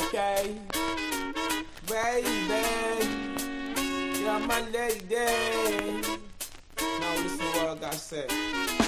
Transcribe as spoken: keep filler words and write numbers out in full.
Okay, baby, you're my lady. Now listen to what I got to say.